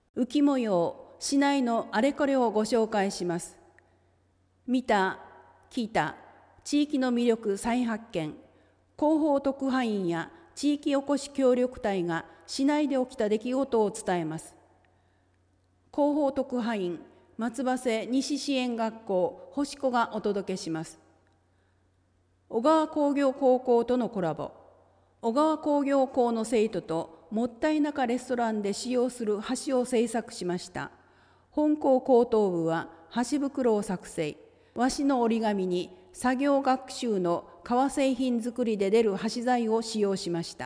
浮模様、市内のあれこれをご紹介します。見た、聞いた、地域の魅力再発見、広報特派員や地域おこし協力隊が市内で起きた出来事を伝えます。広報特派員、松葉瀬西支援学校星子がお届けします。小川工業高校とのコラボ。小川工業校の生徒ともったいなかレストランで使用する箸を製作しました。本校高等部は箸袋を作成。和紙の折り紙に作業学習の革製品作りで出る箸材を使用しました。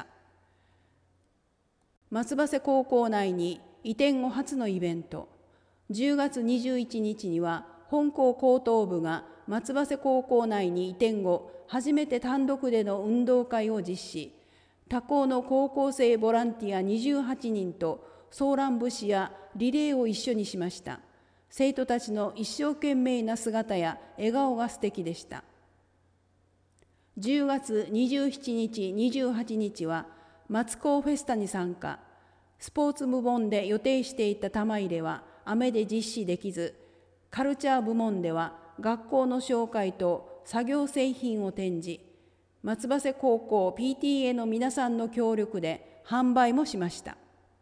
松葉瀬高校内に移転後初のイベント。10月21日には本校高等部が松葉瀬高校内に移転後初めて単独での運動会を実施。他校の高校生ボランティア28人とソーラン節やリレーを一緒にしました。生徒たちの一生懸命な姿や笑顔が素敵でした。10月27日、28日は松高フェスタに参加。スポーツ部門で予定していた玉入れは雨で実施できず、カルチャー部門では学校の紹介と作業製品を展示。松葉瀬高校 PTA の皆さんの協力で販売もしました。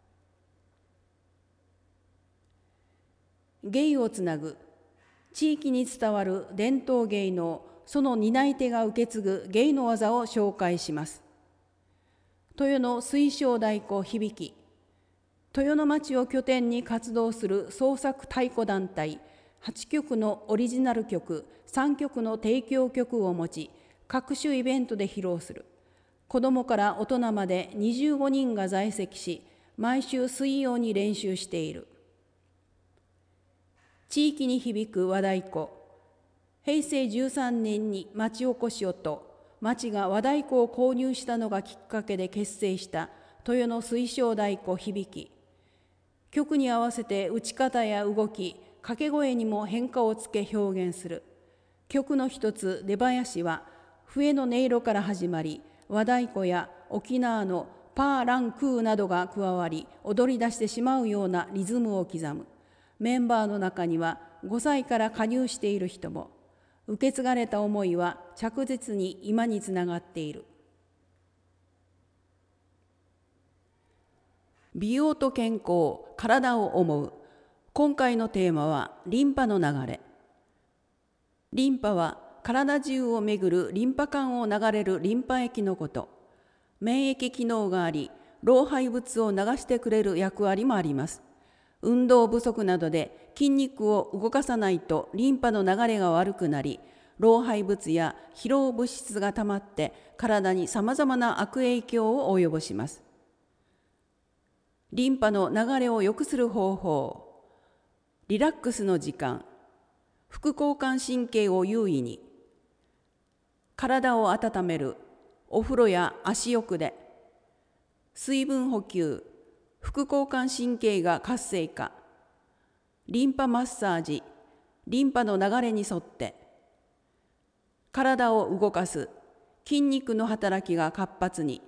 芸をつなぐ。地域に伝わる伝統芸能、その担い手が受け継ぐ芸の技を紹介します。豊野水晶太鼓響き。豊野町を拠点に活動する創作太鼓団体、8曲のオリジナル曲、3曲の提供曲を持ち、各種イベントで披露する。子どもから大人まで25人が在籍し、毎週水曜に練習している。地域に響く和太鼓。平成13年に町おこしをと、町が和太鼓を購入したのがきっかけで結成した豊野水晶太鼓響き。曲に合わせて打ち方や動き、掛け声にも変化をつけ表現する。曲の一つ、出囃子は、笛の音色から始まり、和太鼓や沖縄のパーランクーなどが加わり、踊り出してしまうようなリズムを刻む。メンバーの中には5歳から加入している人も。受け継がれた思いは着実に今につながっている。美容と健康、体を思う。今回のテーマはリンパの流れ。リンパは体中をめぐるリンパ管を流れるリンパ液のこと。免疫機能があり、老廃物を流してくれる役割もあります。運動不足などで筋肉を動かさないとリンパの流れが悪くなり、老廃物や疲労物質がたまって体にさまざまな悪影響を及ぼします。リンパの流れを良くする方法。リラックスの時間。副交感神経を優位に。体を温める。お風呂や足浴で。水分補給。副交感神経が活性化。リンパマッサージ。リンパの流れに沿って。体を動かす。筋肉の働きが活発に。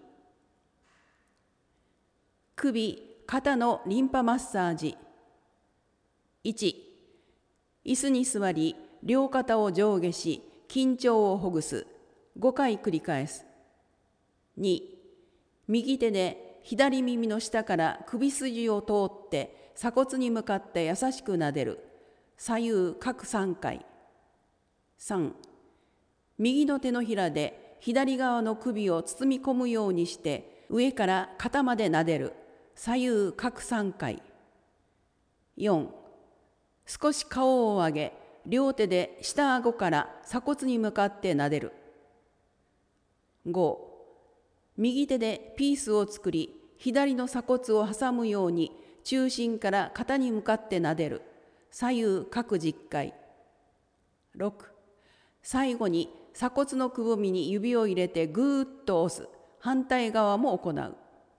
首、肩のリンパマッサージ。1、椅子に座り、両肩を上下し、緊張をほぐす。5回繰り返す。2、右手で左耳の下から首筋を通って鎖骨に向かって優しく撫でる。左右各3回。3、右の手のひらで左側の首を包み込むようにして上から肩まで撫でる。左右各3回。4、少し顔を上げ、両手で下顎から鎖骨に向かって撫でる。5、右手でピースを作り、左の鎖骨を挟むように中心から肩に向かって撫でる。左右各10回。6、最後に鎖骨のくぼみに指を入れてぐーっと押す。反対側も行う。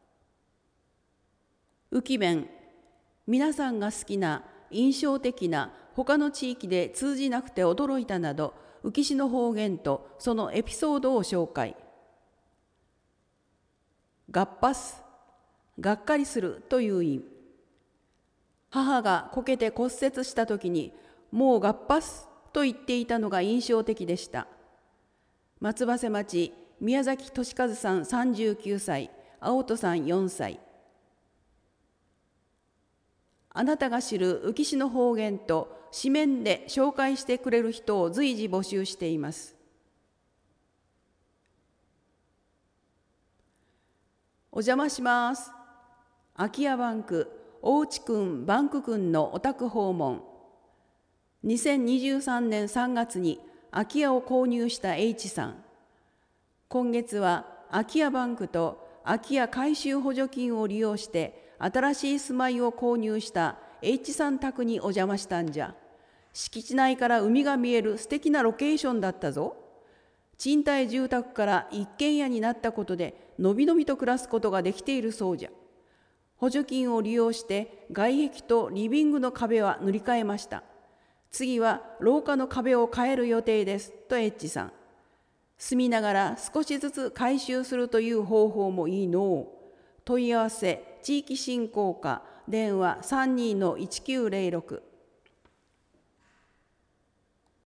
浮弁。皆さんが好きな印象的な他の地域で通じなくて驚いたなど浮市の方言とそのエピソードを紹介。がっぱす、がっかりするという意味。 母がこけて骨折した時に、もう合発と言っていたのが印象的でした。松葉瀬町、宮崎俊和さん39歳、青戸さん4歳。あなたが知る宇城市の方言と紙面で紹介してくれる人を随時募集しています。お邪魔します。空き家バンク、大内くんバンクくんのお宅訪問。2023年3月に空き家を購入した H さん。今月は空き家バンクと空き家改修補助金を利用して新しい住まいを購入した H さん宅にお邪魔したんじゃ。敷地内から海が見える素敵なロケーションだったぞ。賃貸住宅から一軒家になったことでのびのびと暮らすことができているそうじゃ。補助金を利用して外壁とリビングの壁は塗り替えました。次は廊下の壁を変える予定ですとエッチさん。住みながら少しずつ改修するという方法もいいのう。問い合わせ地域振興課電話32-1906